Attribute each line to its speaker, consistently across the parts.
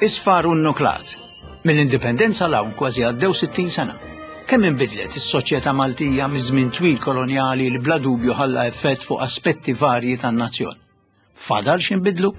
Speaker 1: Isfar u nnuklat. Mill-indipendenza l-hawn kważi għaddew 60 sena. Kemm inbidlet is-soċjetà Maltija miż-żmien twil kolonjali li bla dubju ħalla effett fuq aspetti varji tan-nazzjon. Fadal x'inbidlu?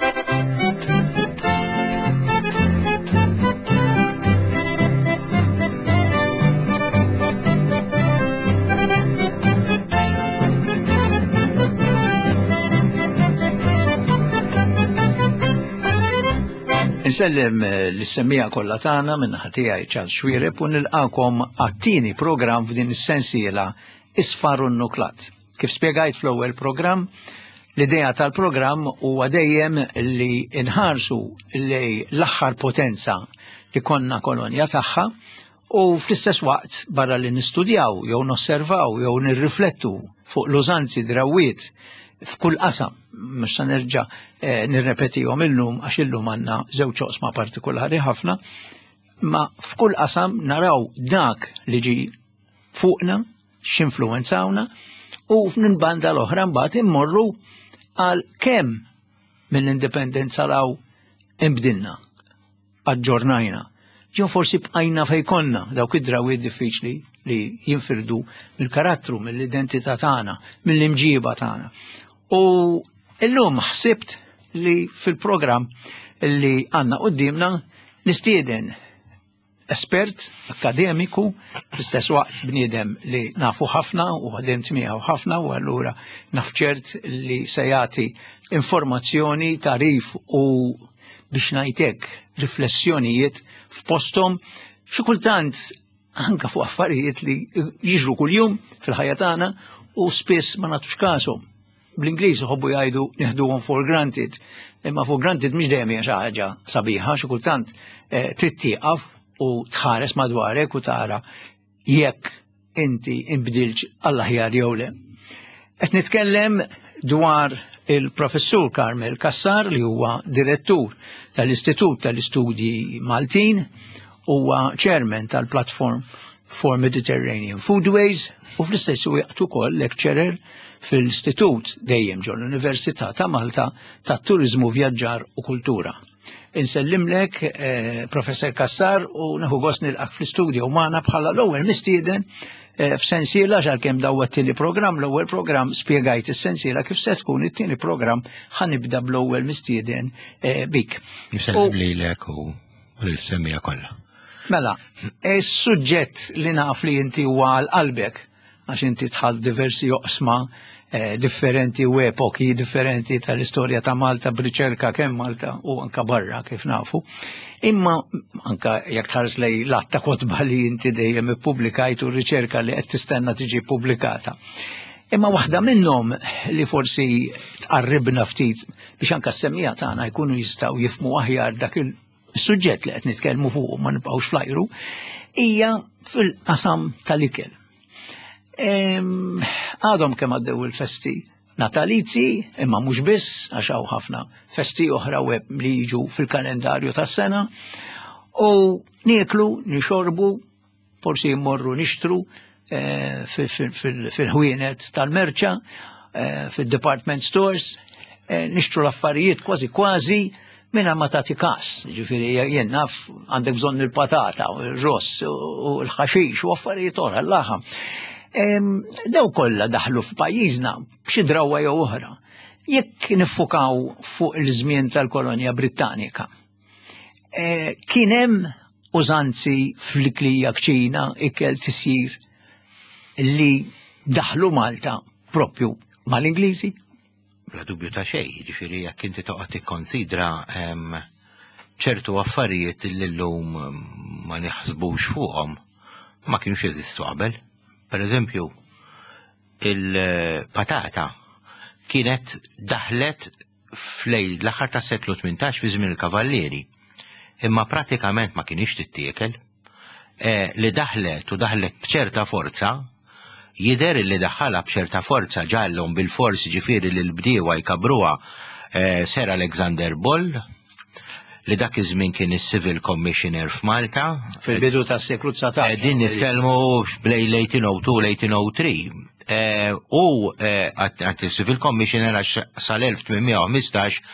Speaker 1: Nsellem l-semmija kollha tagħna minn ħatijaj Charles Xwiereb u nilqakom għat-tieni programm f'din is-sensiela Isfar u nnuklat. Kif spjegajt fl-ewwel programm, l-idea tal-programm huwa dejjem li nħarsu lejn l-aħħar potenza li konna kolonja tagħha u fl-istess waqt barra li nistudjaw jew nosservaw jew nirriflettu fuq l-użanzi drawwiet f'kull qasam, mhux se nerġa' nirrepetihom illum għax illum għandna żewġ oqsma partikolari ħafna, ma f'kull qasam naraw dak li ġi fuqna, x'influwenzawna u f'ninbanda l-oħra mbagħad immorru għal kemm mill-indipendenza raw imbdilna, aġġornajna, jew forsi bqajna fejn konna dawk id-drawiet diffiċli li jinfirdu mill-karattru, mill-identità tagħna, mill-imġiba tagħna. U illum ħsibt li fil-programm li għandna qudiemna nistieden espert akademiku fl-istess waqt bniedem li nafu ħafna u ħademt miegħu ħafna u allura naf ċert li se jagħti informazzjoni, tarif u biex ngħidlek riflessjonijiet f'posthom xi kultant anke fuq affarijiet li jiġru kuljum fil-ħajja tagħna u spiss ma nagħtux każhom. Bl-Ingliż ħobbu jgħidu nieħduhom for granted, imma for granted mhix dejjem hija xi ħaġa sabiħa, xi kultant trid tieqaf u tħares madwarek u tara jekk inti inbdilx għall-aħjar jew le. Qed nitkellem dwar il-professur Karmel Kassar li huwa direttur tal-Istitut tal-Istudji Maltin, huwa chairman tal-Platform for Mediterranean Foodways u fl-istess waqt ukoll lecturer fil-Istitut dejjem ġol l-Università ta' Malta tat-Turiżmu, Vjaġġar u Kultura. Insellimlek Professor Kassar u neħu gost nilqak fl-istudju magħna bħala l-ewwel mistieden f'sensiela x'għalkemm dawwa t-tieni programm, l-ewwel programm spjegajt is-sensiela kif se tkun it-tieni programm ħanibda bl-ewwel mistieden bik.
Speaker 2: Nisellim lilek u l-semmija kollha.
Speaker 1: Mela, is-suġġett li naf li inti huwa għal qalbek għax inti tħall diversi oqsma differenti u epoki differenti tal-istorja ta' Malta b'riċerka kemm Malta u anka barra kif nafu. Imma anka jekk tħares lej l-atta kotba li inti dejjem ippubblikajt u riċerka li qed tistenna tiġi pubblikata. Imma waħda minnhom li forsi tqarribna ftit biex anke s-semmija tagħna jkunu jistgħu jifhmu aħjar dak il-suġġett li qed nitkellmu fuq ma nibqgħux flajru hija fil-qasam tal-ikel. Għadhom kemm għaddew il-festi natalizzi, imma mhux biss għax hawn ħafna festi oħra li jiġu fil-kalendarju tas-sena u nieklu, nixorbu, forsi jmorru nixtru fil-ħwienet tal-merċa, fil-department stores, nixtru l-affarijiet kważi minna ma tagħti każ. Ġifieri jien naf għandek bżonn il-patata u r-ross u l-ħaxix u affarijiet oħra l-laħam. Daw kollha daħlu f'pajjiżna b'xi drawwa jew oħra. Jekk niffukaw fuq il-żmien tal-kolonja Brittanika, kien hemm użanzi fl-iklija kċina ikel tisjir li daħlu Malta propju mal-Ingliżi?
Speaker 2: Bla dubju ta' xejn, ġifieri jekk inti toqgħod tikkonsidra ċertu affarijiet li llum ma neħsbux fuqhom ma kinux jeżistu qabel. Per eżempju, il-patata kienet daħlet l-aħħar tas seklu 18 fi żmien il-kavallieri, imma pratikament ma kienx tittiekel. Li daħlet u daħlet b'ċerta forza, jidher li daħħalha b'ċerta forza ġallhom bil-fors ġifieri li l-bdiewa jkabruha Sir Alexander Bull, li dak iż-żmien kien is-Civil Commissioner f'Malta.
Speaker 1: Fil-bidu tas-seklu 19.
Speaker 2: Din nitkellmu bejn l-1802 l-1803. U għat il-Civil Commissioner għax sal-1815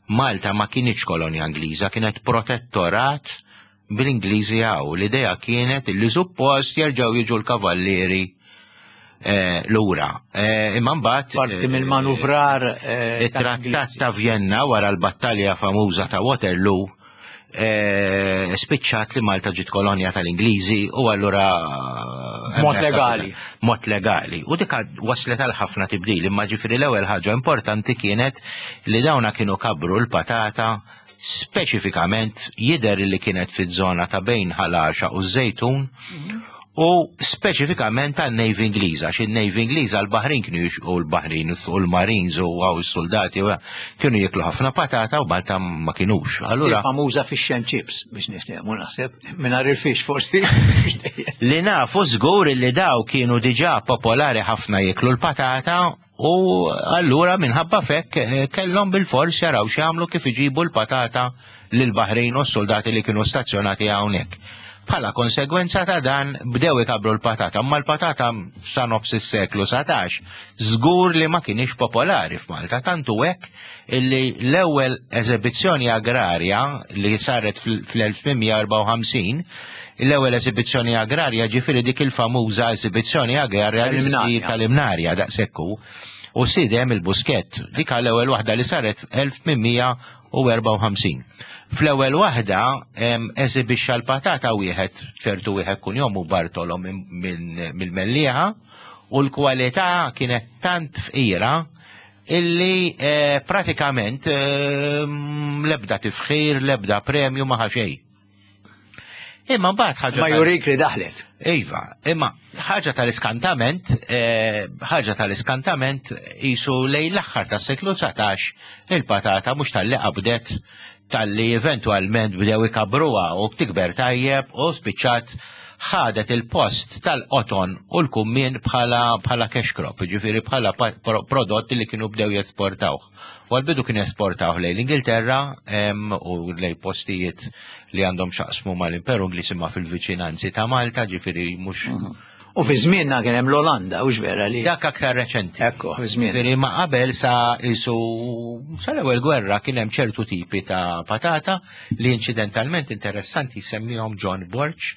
Speaker 2: Malta ma kienx kolonja Ingliża, kienet protettorat bil-Ingliżi għaw. L-idea kienet li suppost jerġgħu jiġu l-kavallieri l-ura. Imma mbagħad
Speaker 1: Parti mill-manuvrar
Speaker 2: it-Trattat ta' Vienna wara l-battalja famuża ta' Waterloo spiċċat li Malta ġiet kolonja tal-Ingliżi u allura
Speaker 1: mod legali.
Speaker 2: Mod legali. U dik waslet għal ħafna tibdil, imma ġifieri l-ewwel ħaġa importanti kienet li dawna kienu kabru l-patata speċifikament jidher li kienet fiż-żona ta' bejn Ħalaxa u Żejtun u speċifikament għal-Navy Ingliża, għax il-Navy Ingliża l-Baħrin kienu u l-Baħrin u l-Marines u għaw il-soldati kienu jiklu ħafna patata u Malta ma kienux. Allura
Speaker 1: famuża fish and chips biex nifhmu naħseb mingħajr il-fix forsi.
Speaker 2: Li nafu żgur li daw kienu diġà popolari ħafna jiklu l-patata u allura minħabba fekk kellhom bil-fors jaraw x'jagħmlu kif iġibu l-patata lill-Baħrin u s-soldati li kienu stazzjonati hawnhekk. Bħala konsegwenza ta' dan bdew ikabru l-patata, ma l-patata sa nofs is-seklu 17 żgur li ma kienx popolari f'Malta, tantu hekk illi l-ewwel eżibizzjoni agrarja li saret fl-1854 l-ewwel eżibizzjoni agrarja ġifieri dik il-famuża eżibizzjoni agrarja tal-Imnarja daqshekk u sidem il-Buskett, dik l-ewwel waħda li saret 1854. Fl-ewwel waħda eżibixxa l-patata wieħed ċertu wieħed kun jom u Bartolom mill-Mellieħa u l-kwalità kienet tant fqira illi pratikament l-ebda tifħir, l-ebda premju ma xejn. Imma mbagħad ħaġa
Speaker 1: ma jurik li daħlet.
Speaker 2: Iva, imma ħaġa tal-iskantament qisu lejn l-aħħar tas-seklu 19 il-patata mhux tal-li qabdet tal-li eventwalment bdew ikabruha u tikber tajjeb u spiċċat ħadet il-post tal-qoton u l-kummien bħala cash crop, ġifieri bħala prodotti li kienu bdew jesportawh. U għal-bidu kien jesportawh lejn l-Ingilterra u lejn postijiet li għandhom xaqsmu mal-Imperu Ingliż imma fil-viċinanzi ta' Malta, ġifieri mhux.
Speaker 1: U fi żmienna kien hemm l-Olanda u x'vera li.
Speaker 2: Dak aktar reċenti.
Speaker 1: Ekku, fi żmien.
Speaker 2: Ġifieri ma qabel sa l-ewwel gwerra kien hemm ċertu tipi ta' patata li incidentalment interessanti jsemmihom John Borch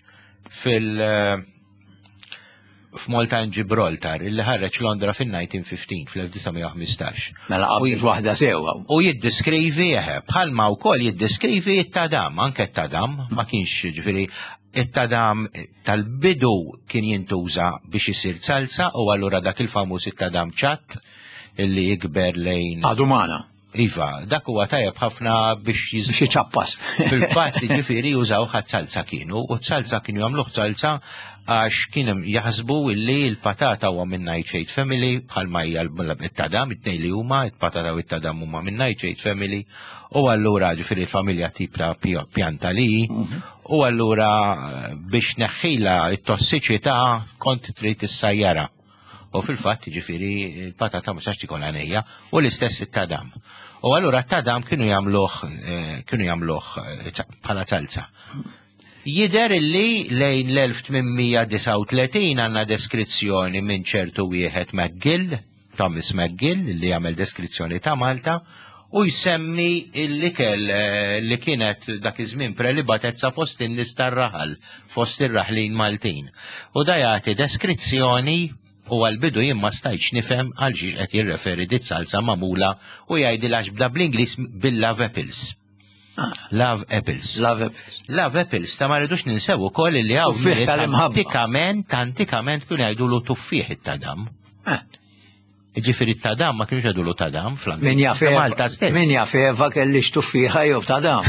Speaker 2: f'Malta Gibraltar, illi ħarreġ Londra fil-1915, fl-1915.
Speaker 1: Mela qabel waħda sewwa.
Speaker 2: U jiddeskrivi bħalma wkoll jiddeskrivi it-tadam, anke it-tadam, ma kienx ġifieri it-tadam tal-bidu kien jintuża biex isir salsa u allura dak il-famuż it-tadam ċatt illi jikber lejn.
Speaker 1: Għadumana.
Speaker 2: Iva, dak huwa tajjeb ħafna biex
Speaker 1: jiċċappas.
Speaker 2: Fil-fatt ġifieri jużaw ħadd salsa kienu, u t-salsa kienu jagħmluh salsa għax kienu jaħsbu illi l-patata huwa minn Nightshade Family bħalma hija it-tadam, it-tnejn li huma, il-patata u t-tadam huma minn Nightshade Family, u allura ġifieri l-familja tip ta' pjanta li, u allura biex neħħila t-tossiċità kont trid issajjara. U fil-fatt ġifieri l-patata ma sax tikun għanejja u l-istess it-tadam. U allura t-tadam kienu jagħmluh bħala salsa. Jidher illi lejn l-1839 għandna deskrizzjoni minn ċertu wieħed McGill, Thomas McGill, li jagħmel deskrizzjoni ta' Malta, u jsemmi l-ikel li kienet dak iż-żmien prelibatezza fost in-nies tar-raħal, fost ir-raħlin Maltin. U da jagħti deskrizzjoni u għal-bidu jien ma stajtx nifhem għal xi qed jirreferi dit salsa magħmula u jgħidilha bda bl-Ingliż bil-love apples. Love apples.
Speaker 1: Love apples.
Speaker 2: Love apples, ta' ma rridux ninsew ukoll li hawn antikament kienu jgħidulu tuffieħ it-tadam. Ġifieri t-tadam ma kienux jgħidulu tadam fl-Malta stess.
Speaker 1: Min jafeva kellix tuffiħa jew tadam.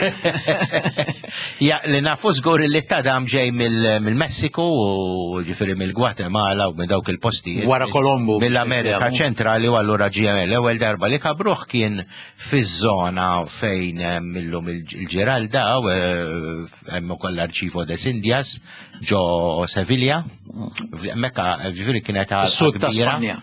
Speaker 2: Li nafu żgur li t-tadam ġej mill-Messiku u ġifieri mill-Gwatemala u minn dawk il-postijiet.
Speaker 1: Wara Kolombu.
Speaker 2: Mill-Amerika ċentrali u allura GML l-ewwel darba li kabruh kien fiż-żona fejn millum il-Ġiralda u hemm ukoll l-Arċivo des Indias ġo Sevilla. Mekka ġifieri kienet
Speaker 1: sud ta' Spanja.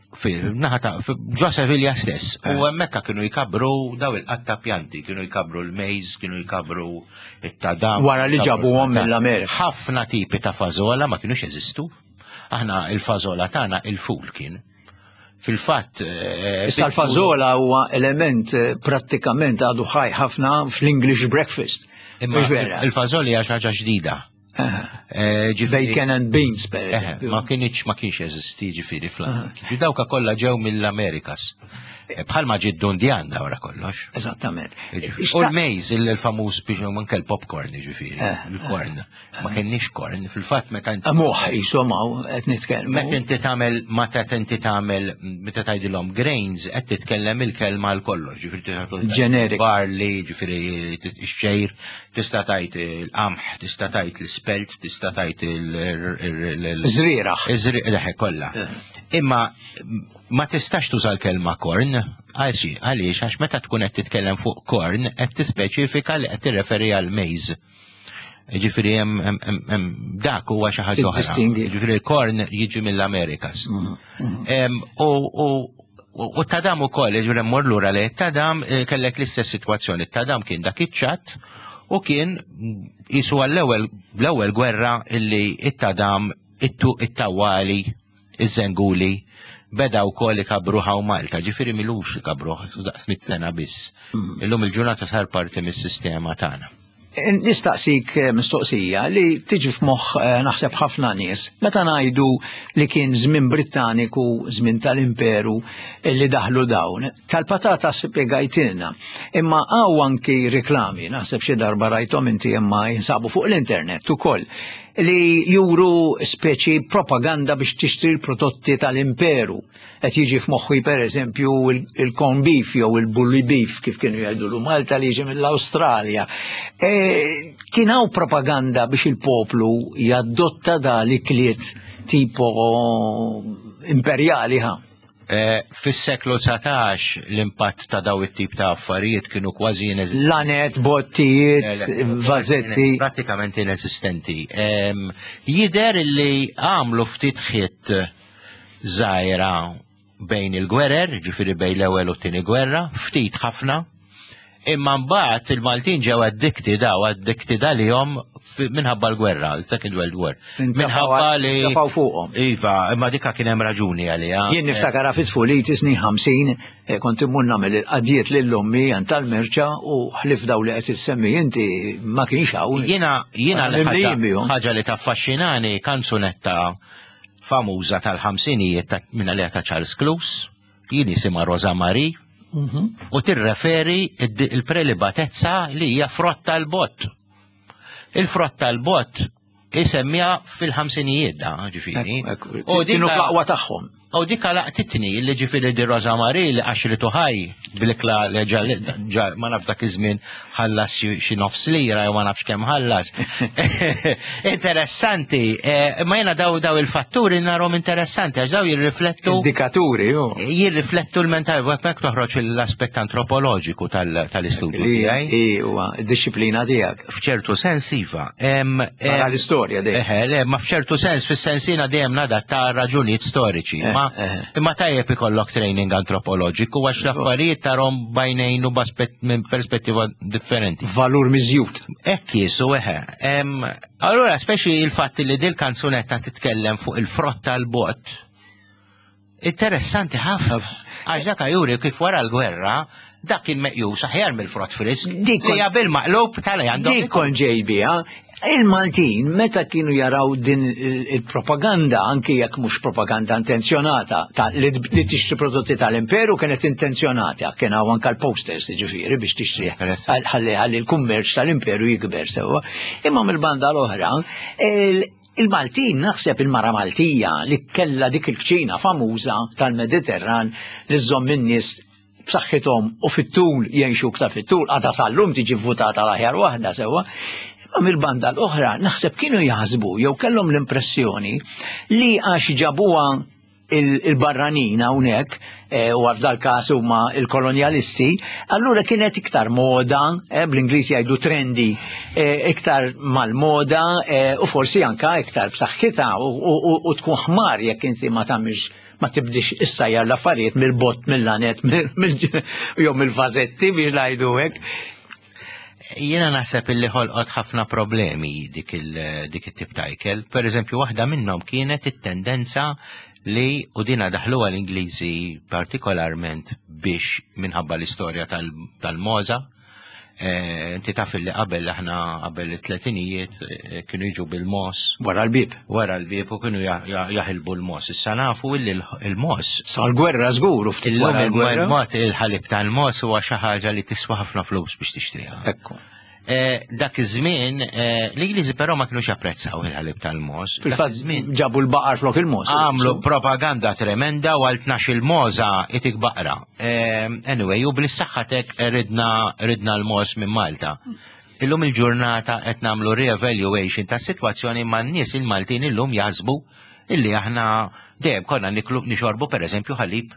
Speaker 2: Ġo Sevilla stess. U hemmhekk kienu jkabru daw il-qatta pjanti, kienu jkabru l-mejż, kienu jkabru it-tadam.
Speaker 1: Wara li ġabuhom mill-Amerika.
Speaker 2: Ħafna tipi ta' fażola ma kienux jeżistu. Aħna il-fażola tagħna il-ful kien. Fil-fatt.
Speaker 1: Issa l-fażola huwa element prattikament għadu ħaj ħafna fl-English breakfast.
Speaker 2: Il-fażoli hija xi ħaġa ġdida.
Speaker 1: Bacon and beans, per
Speaker 2: ma kienx jeżisti ġifieri fl-Amerika. Dawka kollha ġew mill-Amerikas. Bħalma ġid-Dundjan wara kollox.
Speaker 1: Eżattament.
Speaker 2: U l-mejz, il-famuż biex manke l-popcorn ġifieri, il-korn. Ma kienniex korn, fil-fatt meta
Speaker 1: Moħ jisomaw qed nitkellmu.
Speaker 2: Meta inti tagħmel meta tgħidilhom grains qed titkellem il-kelma l kollox, ġifieri
Speaker 1: Generic.
Speaker 2: barley, ġifieri x-xejr, tista' tgħid il-qamħ, tista' tgħid l-ispelt, tista' tgħid
Speaker 1: Żrieraħ.
Speaker 2: Iż-żrieraħ kollha. Imma ma tistax tuża l-kelma korn, għaliex għax meta tkun qed titkellem fuq korn qed tispeċifika li qed tirreferi għal mejż. Ġifieri hemm dak huwa xi ħaġa oħra. Ġifieri l-korn jiġi mill-Amerikas. U tadam ukoll, ġifieri mmur lura li tadam kellek l-istess sitwazzjoni. Tadam kien dak iċ-ċatt u kien qisu l-ewwel gwerra illi it-tadam it-tawali iż-żenguli bedaw wkoll ikabruħaw Malta, ġifieri milux ikabruħ daqs 100 sena biss. Illum il-ġurnata sar parti mis-sistema tagħna.
Speaker 1: Nistaqsik mistoqsija li tiġi f'moħħ naħseb ħafna nies meta ngħidu li kien żmien Brittaniku, żmien tal-Imperu li daħlu dawn. Tal-patata spjegajtilna, imma hawn anki riklami, naħseb xi darba rajthom inti imma jinsabu fuq l-internet ukoll li juru speċi propaganda biex tixtri l-prodotti tal-Imperu. Qed jiġi f'moħħi pereżempju il-corn beef jew il-bully beef kif kienu jgħidulu Malta li jiġi mill-Awstralja. Kien hawn propaganda biex il-poplu jaddotta dal-ikliet tipo imperjali
Speaker 2: Fis-seklu 19 l-impatt ta' daw it-tip ta' affarijiet kienu kważi inesistenti.
Speaker 1: Lanet, bottijiet, vażetti.
Speaker 2: Pratikament inesistenti. Jidher li għamlu ftit ħiet żgħira bejn il-gwerer, ġifieri bejn l-ewwel u t-tieni gwerra, ftit ħafna. Imma mbagħad il-Maltin ġew addicted għalihom minħabba l-gwerra, il-Second World War. Minħabba li
Speaker 1: tafaw fuqhom.
Speaker 2: Iva, imma dikka kien hemm raġuni għaliha.
Speaker 1: Jien niftakar fit-tfuliti snin 50 kont immur nagħmel il-qadijiet lill-ommi għand tal-merċa u ħlif daw li qed issemmi inti ma kienx hawn.
Speaker 2: Jiena ħaġa li taffaxxinani kanzunetta famuża tal-ħamsinijiet minn għaliha ta' Charles Close, jien isimha Rosa Marie. U tirreferi il-prelibatezza li hija frott tal-bott. Il-frott tal-bott isemmija fil-ħamsinijiet ġifieri.
Speaker 1: U kienu qaqwa tagħhom.
Speaker 2: U dikka laqtitni li ġifieri di Rosa Marie li għax li tuħaj bil-ikla ma naf dak iż-żmien ħallas xi nofs lira jew ma nafx kemm ħallas. Interessanti, ma jiena daw il-fatturi narhom interessanti għax daw jirriflettu.
Speaker 1: Indikaturi,
Speaker 2: jirriflettu l-mental, hekk toħroġ l-aspett antropoloġiku tal-istudju tiegħi.
Speaker 1: Huwa d-disciplina tiegħek.
Speaker 2: F'ċertu sens iva.
Speaker 1: Mara l-istorja dejjem.
Speaker 2: Ma f'ċertu sens fis-sensina dejjem nada ta' raġunijiet storiċi. Imma tajjeb ikollok training antropoloġiku għax l-affarijiet tarhom bajnejn u minn perspettiva differenti.
Speaker 1: Valur miżjud.
Speaker 2: Hekk jisu allura speċi il-fatt li dil kanzunetta titkellem fuq il-frott tal-bott. Interessanti ħafna. Għax dak juri kif wara l-gwerra dak kien meqjus aħjar mill-frott frisk. Li bil maqlub tal-għandhom.
Speaker 1: Dikon ġejbija. Il-Maltin, meta kienu jaraw din il-propaganda, anki jekk mhux propaganda intenzjonata, li tixtri prodotti tal-Imperu kienet intenzjonata, kien hawn anke l-posters ġifieri biex tixtri ħalli l-kummerċ tal-Imperu jikber sewwa. Imma mill-banda l-oħra, il-Maltin naħseb il-mara Maltija li kellha dik il-kċina famuża tal-Mediterran li żomm in-nies b'saħħithom u fit-tul jgħixu iktar fit-tul, għadha sal-lum tiġi vvutata l-aħjar waħda sewwa. Mill-banda l-oħra naħseb kienu jaħsbu jew kellhom l-impressjoni li għax ġabuha il-barranin hawnhekk u f'dal każ huma l-kolonjalisti, allura kienet iktar moda, bl-Ingliż jgħidu trendy, iktar mal-moda u forsi anke iktar b'saħħitha u tkun ħmar jekk inti ma tagħmilx ma tibdix issajjar l-affarijiet mill-bott, mill-lanet, jew mill-vażetti biex ngħidu hekk.
Speaker 2: Jiena naħseb illi ħolqot ħafna problemi dik it-tip ta' ikel. Per eżempju, waħda minnhom kienet it-tendenza li u dina daħlu għal-Ingliżi partikolarment biex minħabba l-istorja tal-Moza. Inti taf li qabel aħna qabel it-tletinijiet kienu jiġu bil-mos.
Speaker 1: Wara l-bib.
Speaker 2: Wara l-bib u kienu jaħilbu l-mos. Issa nafu illi l-mos.
Speaker 1: Sal-gwerra żgur u ftit wara l-gwerra.
Speaker 2: Il-ħalib tal-mos huwa xi ħaġa li tiswa ħafna flus biex tixtriha.
Speaker 1: Ekku.
Speaker 2: Dak iż-żmien l-Ingliżi però ma kinux japprezzaw il-ħalib tal-mos.
Speaker 1: Fil-fatt ġabu l-baqar flok il-mos.
Speaker 2: Għamlu propaganda tremenda u għal 12 il-moza itik baqra. Anyway, u bl-saħħatek ridna l-mos minn Malta. Illum il-ġurnata qed nagħmlu re-evaluation ta' sitwazzjoni ma' nies il-Maltin illum jaħsbu illi aħna dejjem konna niklu nixorbu pereżempju ħalib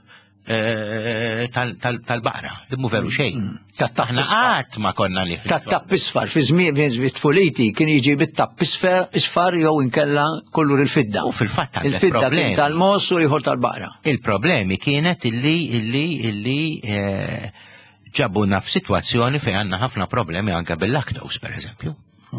Speaker 2: tal-baqra, dimmu veru xejn. Aħna qatt ma konna li.
Speaker 1: Tat-tapp isfar, fi żmien it-tfuliti kien jiġi bit-tapp isfar jew inkella kollur il-fidda.
Speaker 2: U fil-fatt
Speaker 1: il-fidda kien tal-mos u ieħor tal-baqra.
Speaker 2: Il-problemi kienet illi ġabuna f'sitwazzjoni fejn għandna ħafna problemi anke bil-lactose, pereżempju.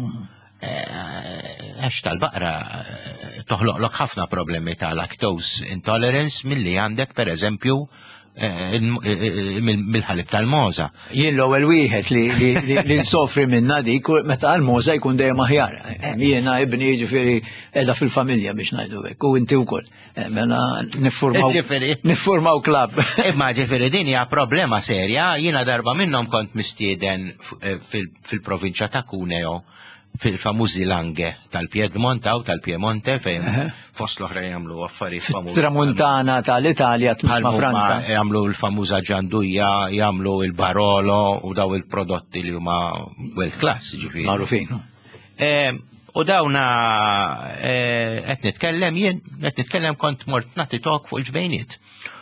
Speaker 2: Għax tal-baqra toħloqlok ħafna problemi ta' lactose intolerance milli għandek pereżempju mill-ħalib tal-moza.
Speaker 1: Jien l-ewwel wieħed li nsofri minna dik meta għall-moza jkun dejjem aħjar. Jiena ibni jiġifieri qiegħda fil-familja biex ngħidu hekk u inti wkoll. Mela niffurmaw klabb.
Speaker 2: Imma ġifieri din hija problema serja, jiena darba minnhom kont mistieden fil-provinċja ta' Cuneo fil-famużi Lange tal-Piedmonta u tal-Piemonte fejn fost l-oħra jagħmlu affarijiet famużi. Tramuntana
Speaker 1: tal-Italja tmisma Franza.
Speaker 2: Jagħmlu l-famuża ġandujja, jagħmlu il-Barolo u daw il-prodotti li huma world class ġifieri.
Speaker 1: Magħrufin.
Speaker 2: U dawna qed nitkellem kont mort nagħti talk fuq il-ġbejniet.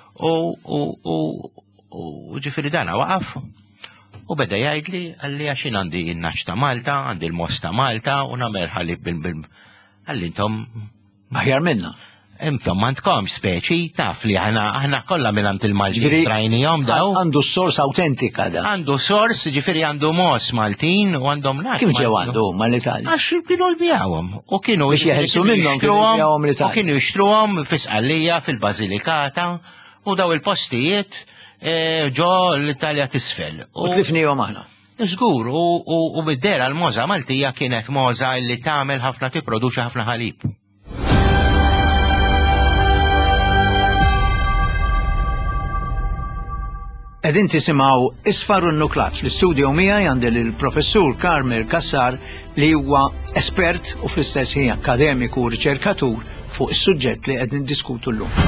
Speaker 2: U ġifieri dana waqaf. U beda jgħidli għalli għaxin għandi il-naċ ta' Malta, għandi il-mos ta' Malta, u namer ħalib għalli intom.
Speaker 1: Aħjar minna.
Speaker 2: Intom mandkom speċi, taf li aħna kollha minn il-Maltin trajnijom daw.
Speaker 1: Għandu sors autentika da.
Speaker 2: Għandu sors, ġifiri għandu mos Maltin u għandhom naċ.
Speaker 1: Kif ġew għandu mal-Italja?
Speaker 2: Għax kienu l-bijawom. U kienu
Speaker 1: jħelsu minnhom kienu
Speaker 2: u kienu jixtruhom fis-Qallija, fil-Bażilikata, u daw il-postijiet ġo l-Italja tisfel.
Speaker 1: U tlifnijom aħna.
Speaker 2: Żgur, u bid-dera l-moza Maltija kienet moza li tagħmel ħafna tipproduċi ħafna ħalib.
Speaker 1: Qegħdin tisimgħu Isfar n-Nuklat fl-istudio miegħi għandi il-professur Karmel Kassar li huwa espert u fl-istess ħin akademiku u riċerkatur fuq is-suġġett li qed niddiskutu llum.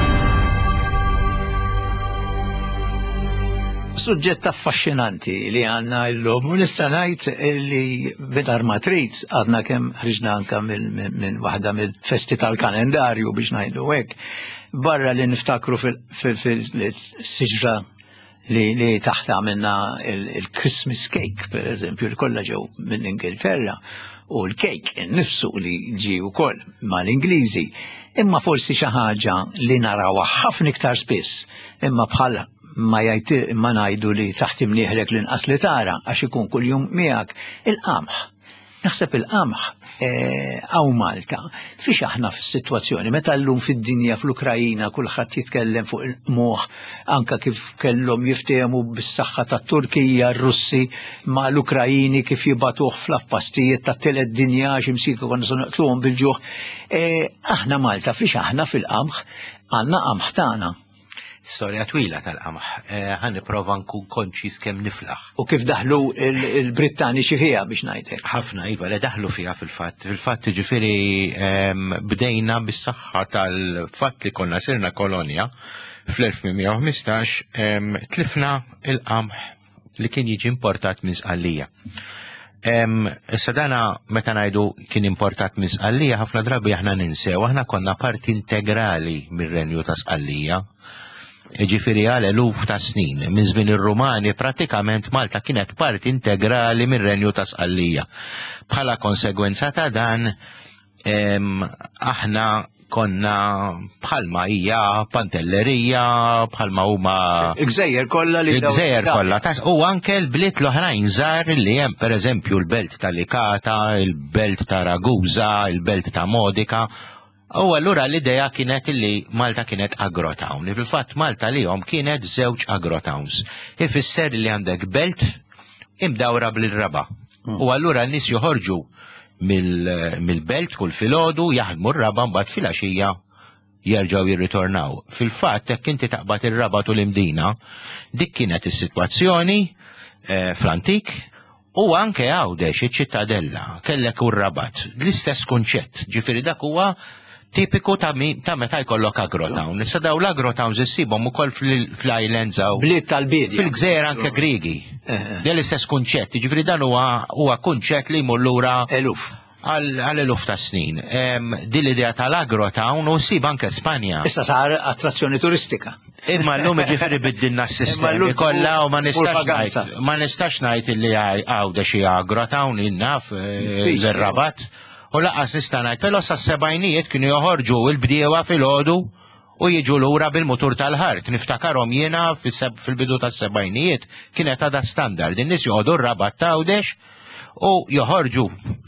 Speaker 1: Suġġett affaxxinanti li għandna llum u nista' ngħid li bidar ma trid għadna kemm ħriġna anke minn waħda mill-festi tal-kalendarju biex ngħidu hekk. Barra li niftakru fil-siġra li taħt għamilna il-Christmas cake, pereżempju, li kollha ġew minn Ingilterra u l-cake innifsu li ġie wkoll mal-Ingliżi. Imma forsi xi ħaġa li narawha ħafna iktar spiss imma bħala ma ngħidu li taħt imnieħlek l-inqas li tara għax ikun kuljum miegħek il-qamħ. Naħseb il-qamħ għaw Malta fiex aħna fis-sitwazzjoni meta llum fid-dinja fl-Ukrajina kulħadd jitkellem fuq il-qmuħ anke kif kellhom jiftehmu bis-saħħa tat-Turkija, r-Russi ma' l-Ukrajini kif jibatuh fl-afpastijiet tat-telet dinja xi msika konna se noqtluhom bil-ġuħ. Aħna Malta fiex aħna fil-qamħ għandna qamħ tagħna.
Speaker 2: Storja twila tal-qamħ, ħan nipprova nkun konċis kemm niflaħ.
Speaker 1: U kif daħlu il-Brittaniċi fiha biex ngħidlek?
Speaker 2: Ħafna iva li daħlu fiha fil-fatt. Fil-fatt ġifieri bdejna bis-saħħa tal-fatt li konna sirna kolonja fl-1815 tlifna il-qamħ li kien jiġi importat minn Sqallija. Issa dana meta ngħidu kien importat minn Sqallija ħafna drabi aħna ninsew aħna konna parti integrali mir-Renju ta' Sqallija. Ġifieri għal eluf ta' snin, minn żmien ir-Rumani pratikament Malta kienet parti integrali mir-Renju ta' Sqallija. Bħala konsegwenza ta' dan aħna konna bħalma hija pantellerija, bħalma huma
Speaker 1: il-Gżejjer kollha li
Speaker 2: il-Gżejjer kollha. U anke l-bliet l-oħrajn żgħar li hemm pereżempju l-Belt ta' Likata, il-Belt ta' Ragusa, il-Belt ta' Modica. U allura l-idea kienet li Malta kienet agrotown. Fil-fatt Malta lihom kienet żewġ agrotowns. Ifisser li għandek belt imdawra bil-raba. U allura n-nies joħorġu mill-belt kull filgħodu jaħdmu r-raba mbagħad filgħaxija jerġgħu jirritornaw. Fil-fatt hekk inti taqbad ir-raba tul imdina, dik kienet is-sitwazzjoni fl-antik u anke Għawdex iċ-ċittadella kellek u r-rabat. L-istess kunċett, ġifieri dak huwa tipiku ta' meta jkollok agrotown. Issa daw l-agrotowns issibhom ukoll fl-islands hawn.
Speaker 1: Bliet tal-bidja.
Speaker 2: Fil-gżejjer anke Griegi. Del istess kunċett, jiġifieri dan huwa kunċett li jmur lura
Speaker 1: eluf.
Speaker 2: Għal eluf ta' snin. Din l-idea tal-agrotown u ssib anke Spanja.
Speaker 1: Issa sar attrazzjoni turistika.
Speaker 2: Imma llum ġifieri biddilna s-sistemi kollha u ma nistax ngħid li Għawdex hija agrotown innaf l-Rabat. U laqas nista' ngħid, però sas-sebgħinijiet kienu joħorġu l-bdiewa filgħodu u jiġu lura bil-mutur tal-ħart. Niftakarhom jiena fil-bidu tas-sebgħinijiet kienet għadha standard. In-nies joqogħdu r-Rabat ta' Għawdex u joħorġu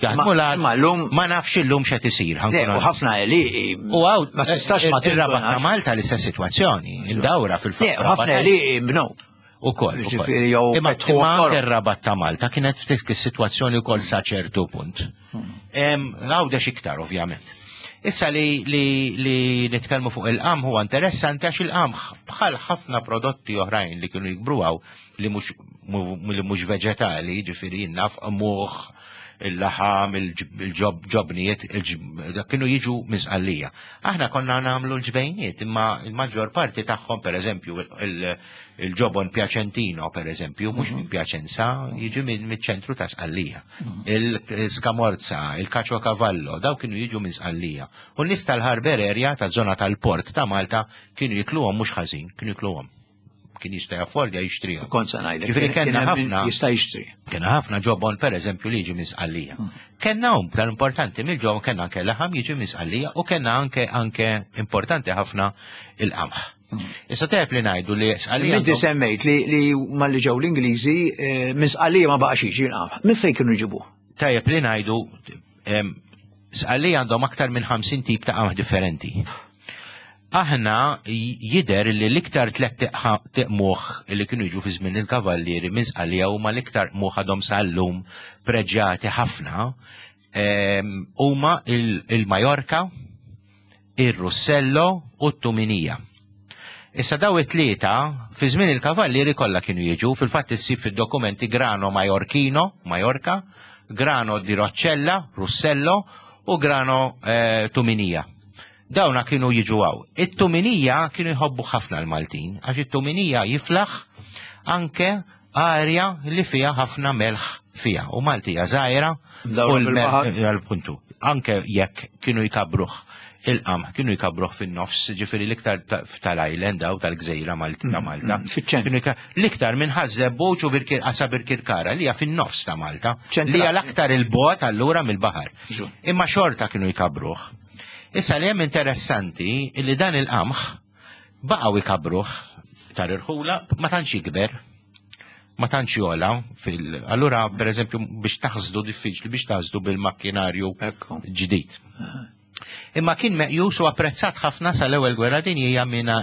Speaker 2: jaħdmu ma nafx illum x'qed isir.
Speaker 1: U ħafna eliqi.
Speaker 2: U
Speaker 1: ma tistax ma
Speaker 2: ir-Rabat ta' Malta l-istess sitwazzjoni. Indawra fil-fatt.
Speaker 1: Ħafna eliqi bnew.
Speaker 2: Ukoll. Imma anke r-Rabat ta' Malta kienet f'dik is-sitwazzjoni wkoll sa ċertu punt. Għawdex iktar, ovvjament. Issa li nitkellmu fuq il-qam huwa interessanti għax il-qam bħal ħafna prodotti oħrajn li kienu jikbruwaw li mhux veġetali, ġifieri naf muħ, il-laħam, il-ġobnijiet, kienu jiġu miżqallija. Aħna konna nagħmlu l-ġbejniet, imma il-maġġor parti tagħhom pereżempju il-ġobon Piacentino pereżempju, mhux minn Piacenza, jiġu mill-ċentru ta' Sqallija. Il-Scamorza, il-Cacio Cavallo, daw kienu jiġu minn Sqallija. U n-nies tal-Harber Area taż-żona tal-Port ta' Malta kienu jikluhom mhux ħażin, kienu jikluhom. Kien jista' jaffordja jixtrihom.
Speaker 1: Konza ngħidlek.
Speaker 2: Ġifieri kellna ħafna
Speaker 1: jista' jixtri.
Speaker 2: Kien ħafna ġobon pereżempju li jiġi minn Sqallija. Kellna tal-importanti mill-ġobon kellna anke laħam jiġi minn Sqallija u kellna anke importanti ħafna il-qamħ. Issa tgħid li ngħidu li Sqallija.
Speaker 1: Inti semmejt li malli ġew l-Ingliżi minn Sqallija ma baqax jiġi l-qamħ. Minn fejn kienu jġibuh?
Speaker 2: Tajjeb li ngħidu Sqallija għandhom aktar minn 50 tip ta' qamħ differenti. Aħna jider li l-iktar tlet tiqmuħ li kienu jiġu fi żmien il-kavallieri minn Sqallija huma l-iktar muħ għadhom sal-lum preġġjati ħafna huma il-Majorka, ir-Russello u t-Tuminija. Issa daw it-tlieta fi żmien il-kavallieri kollha kienu jiġu, fil-fatt issib fid-dokumenti Grano Majorkino, Majorka, Grano di Roccella, Russello u Grano Tuminija. Dawna kienu jiġu għaw. It-Tuminija kienu jħobbu ħafna l-Maltin, għax it-Tuminija jiflaħ anke arja li fija ħafna melħ fija. U Maltija zaħira u l-puntu. Anke jekk kienu jkabruħ il-qam, kienu jkabruħ fin-nofs, ġifiri l-iktar tal-island u tal-gżejra Malta. L-iktar minn ħazzebbuċ u qasa Birkirkara li hija fin-nofs ta' Malta, li hija l-aktar il-bot allura mill-baħar. Imma xorta kienu jkabruħ. Issa li hemm interessanti li dan il-qamħ baqgħu jkabruh tar-irħula ma tantx jikber, ma tantx jola allura pereżempju biex taħżdu diffiċli biex taħżdu bil-makkinarju ġdid. Imma kien meqjus u apprezzat ħafna sal-ewwel gwerra dinjija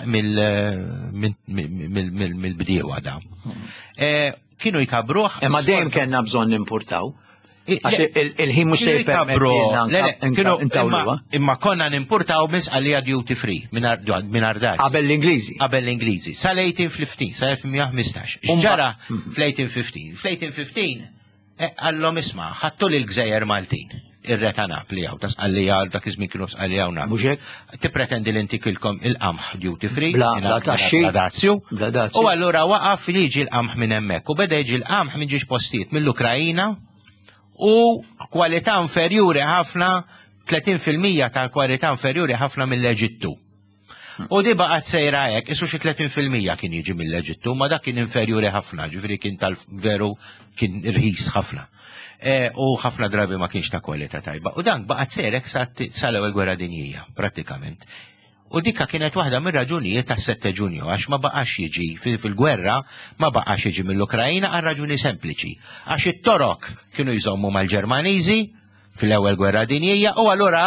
Speaker 2: mill-bdiewa da. Kienu jkabruh.
Speaker 1: Imma dejjem kellna bżonn nimpurtaw. Għax il-ħin mux se jpermetti.
Speaker 2: Imma konna nimpurtaw mis għalija duty free minn Ardaċ.
Speaker 1: Qabel l-Ingliżi.
Speaker 2: Qabel l-Ingliżi. Sal-1815, sal-1815. Xġara fl-1815. Fl-1815 għallom isma' ħattu l-Gżejjer Maltin. Ir-Reta Napli għaw, tas għallija dak iżmin kienu għallija u Napli.
Speaker 1: Muxek?
Speaker 2: Tippretendi l-intikilkom il-qamħ duty free.
Speaker 1: Bla taxxi.
Speaker 2: U allura waqaf li jiġi l-qamħ minn hemmhekk. U beda jiġi l-qamħ minn ġiex postijiet mill-Ukrajina u kwalità inferjuri ħafna, 30% tal-kwalità inferjuri ħafna mill-Eġittu. U di baqgħet sejra hekk, isu xi 30% kien jiġi mill-Eġittu, ma dak kien inferjuri ħafna, ġifieri kien tal-veru kien irħis ħafna. U ħafna drabi ma kienx ta' kwalità tajba. U dan baqgħet sejrek sal-ewwel gwerra dinjija, prattikament. U dikka kienet waħda mir-raġunijiet tas-7 Ġunju, għax ma baqax jiġi fil-gwerra, ma baqax jiġi mill-Ukrajina għal raġuni sempliċi. Għax it-torok kienu jżommu mal-Ġermaniżi, fil-ewwel gwerra dinjija u allura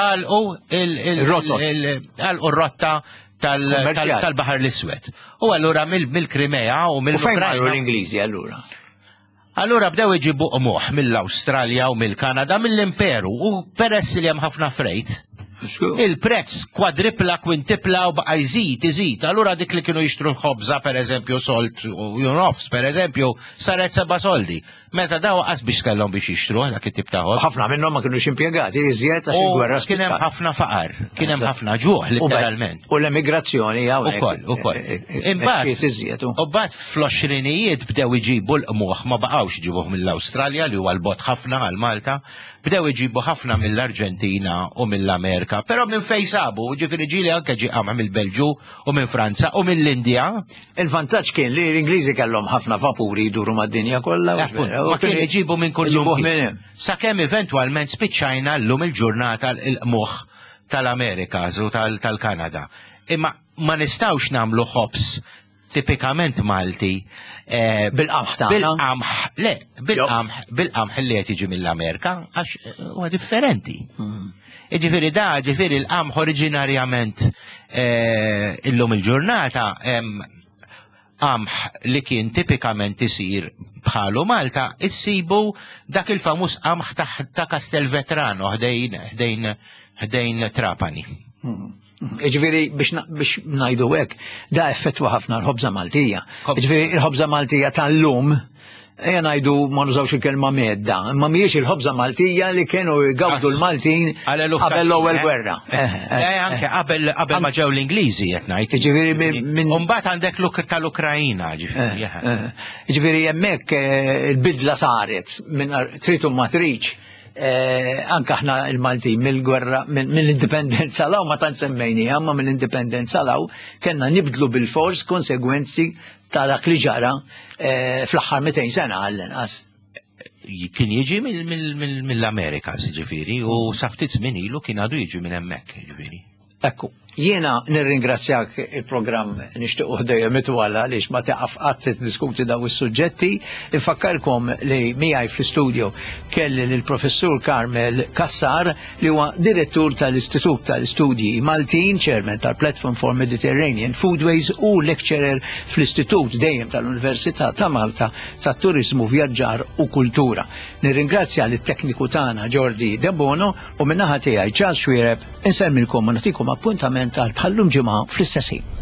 Speaker 2: għalqu r-rotta tal-Baħar l-Iswed. U allura mill-Krimea u mill-Ukrajna.
Speaker 1: U l-Ingliżi allura?
Speaker 2: Allura bdew iġibu qmuħ mill-Awstralja u mill-Kanada mill-Imperu u peress li hemm ħafna frejt. Il-prezz kwadripla, kwintipla u baqa jżid. Allura dik li kienu jixtru l-ħobża pereżempju solt u nofs pereżempju saret 7 soldi. Meta daw qas biex kellhom biex jixtru dak it-tip ta' ħobż.
Speaker 1: Ħafna minnhom ma kinux impjegati iżjed għax il-gwerra.
Speaker 2: Kien hemm ħafna faqar, kien hemm ħafna ġuħ literalment.
Speaker 1: U l-emigrazzjoni hawnhekk.
Speaker 2: Ukoll. Imbagħad fl-20 bdew iġibu l-qmuħ ma baqgħux iġibuh mill-Awstralja li huwa l-bot ħafna għal Malta, bdew iġibu ħafna mill-Arġentina u mill-Amerika, però minn fejn sabu, ġifieri ġieli anke ġie qama mill-Belġu u minn Franza u mill-Indja.
Speaker 1: Il-vantaġġ kien li l-Ingliżi kellhom ħafna vapuri jduru mad-dinja kollha.
Speaker 2: Ma kien iġibu minn kull sakemm eventwalment spiċċajna llum il-ġurnata l-qmuħ tal-Amerikas u tal-Kanada. Imma ma nistgħux nagħmlu ħobs tipikament Malti
Speaker 1: bil-qamħ tagħna.
Speaker 2: Bil-qamħ li qed jiġi mill-Amerika għax huwa differenti. Ġifieri l-qamħ oriġinarjament illum il-ġurnata qamħ li kien tipikament isir bħalu Malta, issibu dak il-famuż qamħ ta' Castelvetrano ħdejn Trapani.
Speaker 1: Ġifieri biex ngħidu hekk, da effettwa ħafna l-ħobża Maltija. Ġifieri l-ħobża Maltija tal-lum ejja ngħidu ma nużawx il-kelma medda, imma mhijiex il-ħobża Maltija li kienu jgawdu l-Maltin qabel l-ewwel gwerra.
Speaker 2: Anke qabel ma ġew l-Ingliżi qed ngħid.
Speaker 1: Ġifieri
Speaker 2: mbagħad għandek tal-Ukrajina ġifieri.
Speaker 1: Ġifieri hemmhekk il-bidla saret minn trid ma tridx. Anke aħna il-Maltin mill-gwerra mill-indipendenza law ma tant semmejnija, imma mill-indipendenza law kellna nibdlu bil-fors konsegwenzi ta' dak li ġara fl-aħħar 200 sena għall-inqas.
Speaker 2: Kien jiġi mill-Amerika ġifieri u sa ftit żmien ilu kien għadu jiġi minn hemmhekk ġifieri.
Speaker 1: Ekku, jiena nirringrazzjak il-programm nixtieq dejjem itwala għaliex ma taqaf qatt diskuti daw is-suġġetti. Infakkarkom li miegħi fl-istudio kelli lill-professur Karmel Kassar li huwa direttur tal-Istitut tal-Istudji Maltin, chairman tal-Platform for Mediterranean Foodways u lecturer fl-Istitut dejjem tal-Università ta' Malta tat-Turiżmu, Vjaġġar u Kultura. Nirringrazzja lit-tekniku tagħna Jordi De Bono u min-naħa tiegħi Charles Xwiereb insemmilkom u nagħtikom appuntament għal bħallum ġimgħa fl-istess ħin.